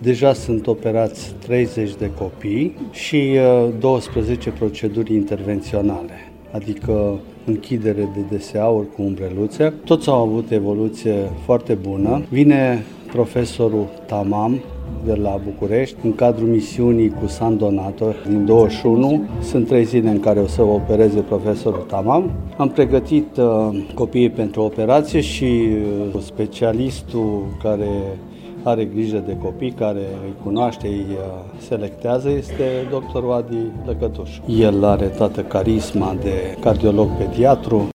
Deja sunt operați 30 de copii și 12 proceduri intervenționale, adică închidere de DSA-uri cu umbreluțe. Toți au avut evoluție foarte bună. Vine profesorul Tamam de la București, în cadrul misiunii cu San Donato din 21. Sunt 3 zile în care o să opereze profesorul Tamam. Am pregătit copiii pentru operație și specialistul care are grijă de copii, care îi cunoaște, îi selectează, este doctorul Adi Lăcătuș. El are toată carisma de cardiolog pediatru.